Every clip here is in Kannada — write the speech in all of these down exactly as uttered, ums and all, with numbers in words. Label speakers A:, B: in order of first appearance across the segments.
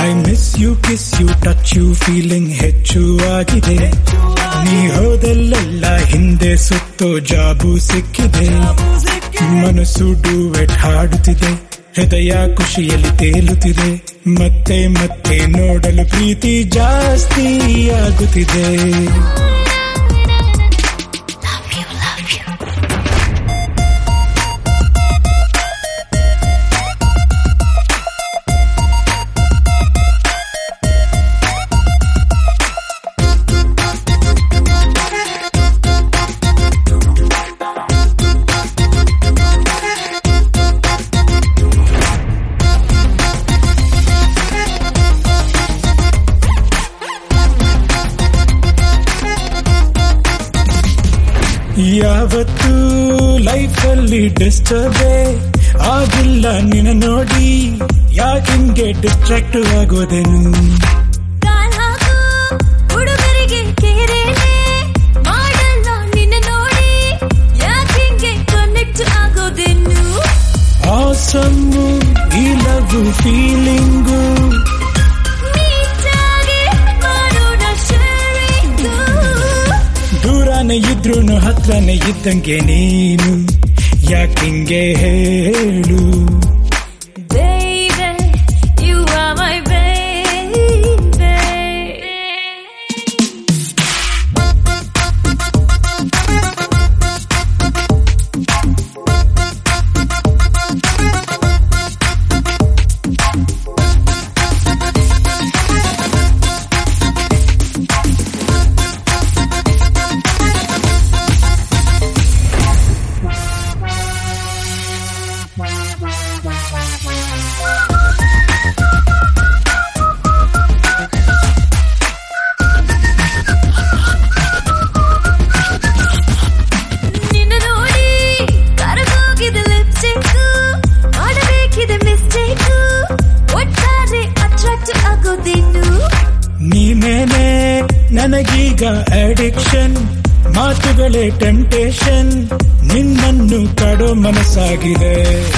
A: I miss you kiss you touch you feeling ಹೆಚ್ಚು ಆಗಿದೆ. ನೀ ಹೋದಲ್ಲೆಲ್ಲ ಹಿಂದೆ ಸುತ್ತೋ ಜಾಬು ಸಿಕ್ಕಿದೆ. ಮನಸ್ಸು ಡೂವೆಟ್ ಹಾಡುತ್ತಿದೆ, ಹೃದಯ ಖುಷಿಯಲ್ಲಿ ತೇಲುತ್ತಿದೆ. ಮತ್ತೆ ಮತ್ತೆ ನೋಡಲು ಪ್ರೀತಿ ಜಾಸ್ತಿ ಆಗುತ್ತಿದೆ. ಯಾವತ್ತೂ ಲೈಫಲ್ಲಿ ಡಿಸ್ಟರ್ಬೇ ಆಗಿಲ್ಲ ನಿನ್ನ ನೋಡಿ. ಯಾಕಿಂಗೆ ಡಿಸ್ಟ್ರಾಕ್ಟ್ ಆಗೋದೇನು?
B: ಹುಡುಗರಿಗೆ ಕೇರೇನೆ ಮಾಡಲ್ಲ ನಿನ್ನ ನೋಡಿ. ಯಾಕಿಂಗೆ ಕನೆಕ್ಟ್ ಆಗೋದೇನು?
A: ಆಸಮ್ಮು ಈ ಲವ್ ಫೀಲಿಂಗು ದೂರನೇ ಇದ್ರೂನು ಹತ್ರನೇ ಇದ್ದಂಗೆ ನೀನು. ಯಾಕಿಂಗೆ ಹೇಳು?
B: Baby, you are my baby.
A: ನೀನೇನೆ ನನಗೀಗ ಅಡಿಕ್ಷನ್, ಮಾತುಗಳೇ ಟೆಂಪ್ಟೇಷನ್. ನಿನ್ನನ್ನು ಕಾಡೋ ಮನಸ್ಸಾಗಿದೆ.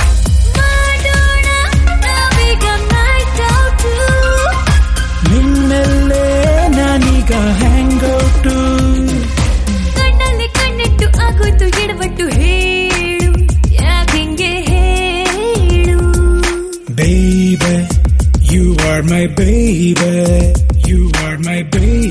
A: ನಿನ್ನೆಲ್ಲೇ ನಾನೀಗ ಹ್ಯಾಂಗೌಟು.
B: ಕಣ್ಣಲ್ಲಿ ಕಣ್ಣಿಟ್ಟು ಆಗೋಯ್ತು ಎಡವಟ್ಟು. ಹೇಳು ಯಾಕಿಂಗೆ ಹೇಳು?
A: Baby, you are my baby, you are my baby.